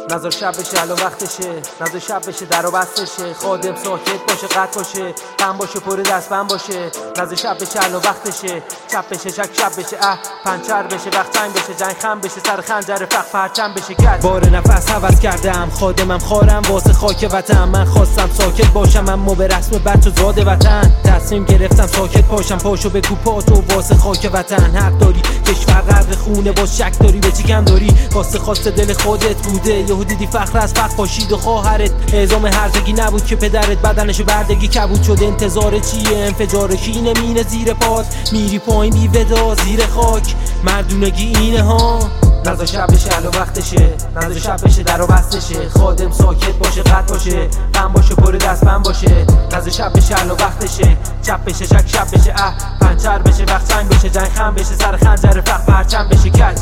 نظر شب بشه الان وقتشه، نظر شب بشه در و بستشه، خادم ساکت باشه قد باشه، غم باشه پر دست بند باشه. نظر شب بشه الان وقتشه، چپ بشه شب بشه پنچر بشه وقت تنگ بشه، جنگ خم بشه سر خنجر فق پرچم بشه گل. بار نفس هوس کردم خادمم خارم واسه خاک وطن، من خواستم ساکت باشم اما به رسم بچه زاده وطن تصمیم گرفتم ساکت پاشم. پاشو به کوپاتو واسه خاک وطن، حق داری کشور غرق خونه باز شک داری به چی کم داری، واسه خواست دل خودت بوده یهو دیدی فخر از فخر پاشید و خواهرت اعزام هرزگی نبود که پدرت بدنشو بردگی کبود شد. انتظار چیه؟ انفجار کینه مینه زیر پات، میری پایین بی ودا زیر خاک، مردونگی اینه ها. نظر شب بشه الان وقتشه، نظر شب بشه در و بستشه، خادم ساکت باشه قد باشه، غم باشه پر دست بند باشه. نظر شب بشه الان وقتشه، چپ بشه شب بشه پنچر بشه وقت تنگ بشه، جنگ خم بشه سر خنجر فق پرچم بشه کج.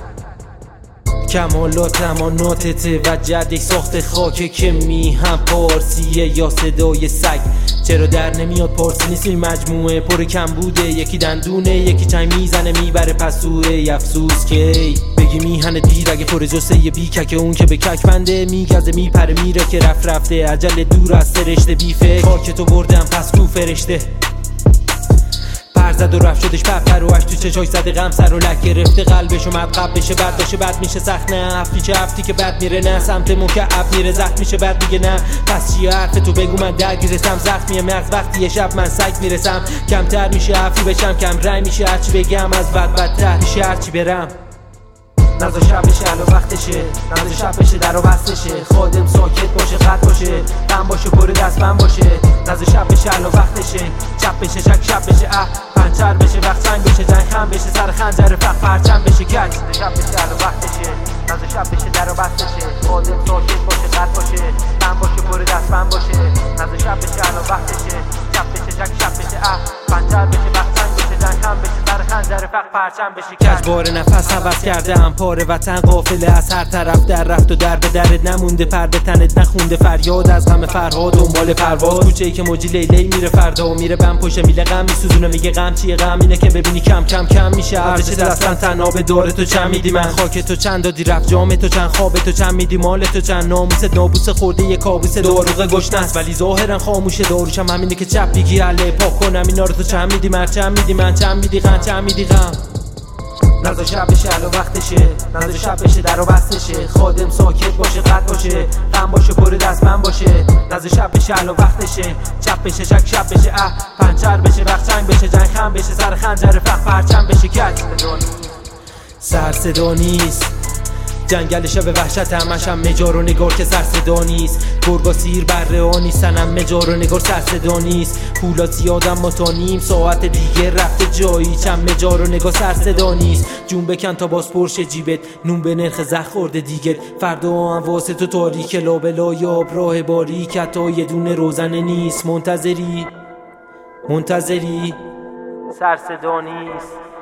کمالات اماناتته و جد یک ساخت خاکه که میهم پارسیه یا صدای سگ. چرا در نمیاد پارسی نیست این مجموعه پر کم بوده، یکی دندونه یکی چنگ میزنه میبره پسوه. افسوس که بگی میهن دیر اگه پر جسه بیکک اون که به کک بنده میگزه میپره میره که رفته عجل دور از سرشته بیفه. خاک تو بردم پس کو فرشته زد و رفت شدش پروش تو چشاش زده غم سر و لک گرفته قلبشو مدقب بشه بد باشه بد میشه سخت نه هفتی که بد میره نه سمت مکعب میره زخم میشه بد میگه نه. پس چیه حرف تو بگو من درگیرتم زخمیه مغز وقتی یه شب من سگ میرسم کمتر میشه حرفی بشم کم رای میشه هرچی بگم از بدتر میشه هرچی برم. نظر شب بشه الان وقتشه، نظر شب بشه در و بستشه، خادم ساکت باشه قد باشه، غم باشه پر دست بند باشه. نظر شب بشه الان وقتشه، چپ بشه شب بشه پنچر بشه وقت تنگ بشه، جنگ خم بشه سر خنجر فق پرچم بشه کج. نظر شب بشه الان وقتشه، نظر شب بشه در و بستشه، خادم ساکت باشه قد باشه، غم باشه پر دست بند باشه. نظر شب بشه الان وقتشه، چپ بشه شب بشه پنچر بشه وقت تنگ بشه، جنگ خم بشه سر خنجر فق پرچم بشه کج. بار نفس هوس کردم پاره وطن قافله از هر طرف در رفت و در به درت نمونده، پرده تنت نخونده فریاد از غم فرهاد دنبال پرواز. کوچه‌ای که موجی لیلی میره فردا و میره بم پشت میله غم میسوزونه میگه غم چیه؟ غم اینه که ببینی کم میشه ارزش دستن تنها به دور تو چند میدی من خاک تو چند دادی رفت جام تو چند خواب تو چند میدی مال تو چند ناموس نابوس خورده یه کابوس داروغ گشنه است ولی ظاهرا خاموشه داروشم همینه که چپ بگی عله پاک کنم اینا رو تو چند میدی من چند میدی من چند میدی غم چند میدی غم. نظر شب بشه الان وقتشه، نظر شب بشه در و بستشه، خادم ساکت باشه قد باشه، غم باشه پر دست بند باشه. نظر شب بشه الان وقتشه، چپ بشه شب بشه پنچر بشه وقت تنگ بشه، جنگ خم بشه سر خنجر فق پرچم بشه کج. سر صدا نیست جنگل شب وحشت همشم مجار و نگار که سر صدا نیست، گرگا سیر بره ها نیستنم مجار و نگار سر صدا نیست. پولا زیادم ما تا نیم ساعت دیگه رفته جایی چند مجار و نگار سر صدا نیست. جون بکن تا باز پرشه جیبت نون به نرخ زخ خورده دیگه، فردا هم واسه تو تاریک لابلا یا راه باریک حتی یه دونه روزنه نیست. منتظری سر صدا نیست.